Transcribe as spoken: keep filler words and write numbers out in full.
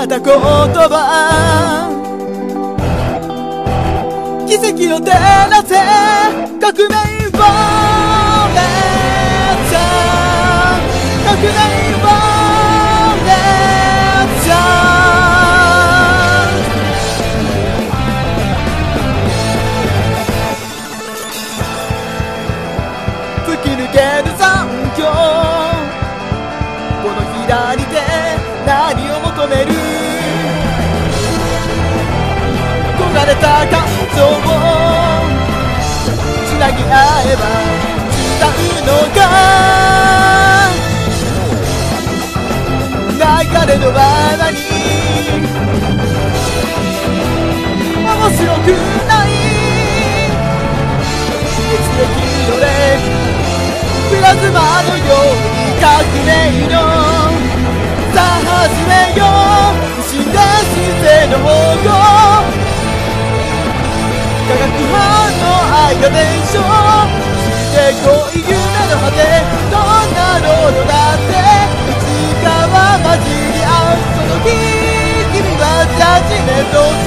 た言葉、奇跡を照らせ革命をレッツ革命をレッツ突き抜ける残響、この左手何を求める、焦がれた感情をつなぎ合えば伝うのか、流れのままに面白くない血液のレプラズマのように革命のさあ始めよう、死んだ人生の王国、化学反応愛が伝承してこい、夢の果てどんなロードだっていつかは混じり合う、その日君はジャッジメント